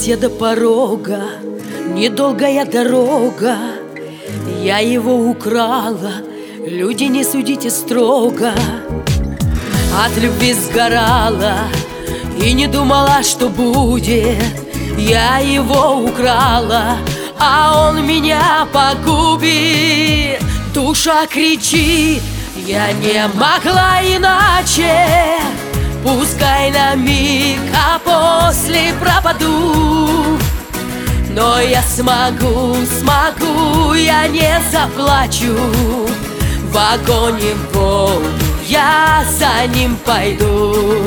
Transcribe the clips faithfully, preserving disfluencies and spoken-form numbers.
я до порога, недолгая дорога. Я его украла, люди, не судите строго. От любви сгорала и не думала, что будет. Я его украла, а он меня погубит. Душа кричит, я не могла иначе. Пускай на миг, а после пропаду. Но я смогу, смогу, я не заплачу. В огонь и в воду я за ним пойду.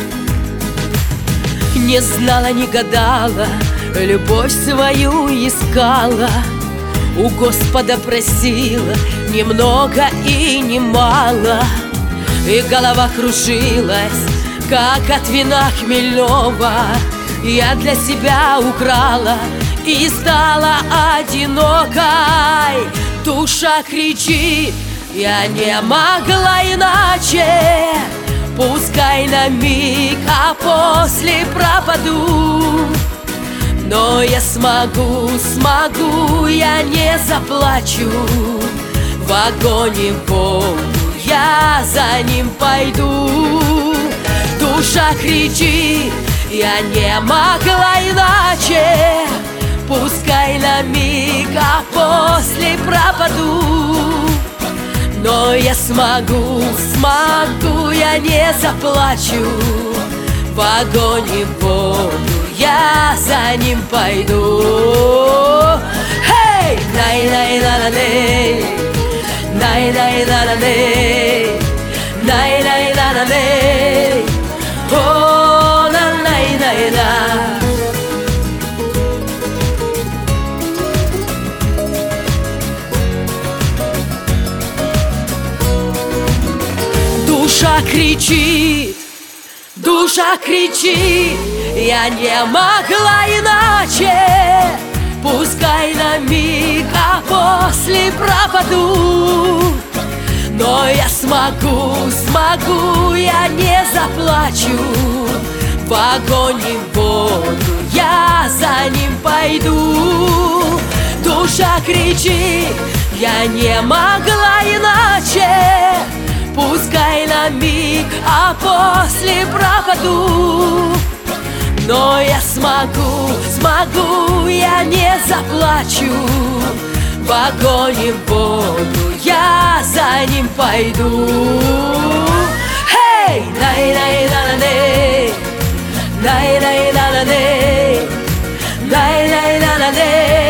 Не знала, не гадала, любовь свою искала. У Господа просила немного и немало. И голова кружилась, как от вина хмельного. Я для себя украла и стала одинокой. Душа кричит, я не могла иначе. Пускай на миг, а после пропаду. Но я смогу, смогу, я не заплачу. В огонь и в воду я за ним пойду. Душа кричит, я не могла иначе. Пускай на миг, а после пропаду. Но я смогу, смогу, я не заплачу. В огонь и в воду я за ним пойду. Hey! Най-най-на-на-ней, най-най-на-на-ней, най-най-на-на-ней, о, на-най-най-на. Душа кричит, душа кричит, я не могла иначе. Пускай на миг, а после пропаду. Но я смогу, смогу, я не заплачу. В огонь и в воду я за ним пойду. Душа кричит, я не могла иначе. Пускай на миг, а после пропаду. Но я смогу, смогу, я не заплачу. В огонь и в воду я за ним пойду. Hey! Най-най-на-на-ней, най-най-на-на-ней, най-най-на-на-ней.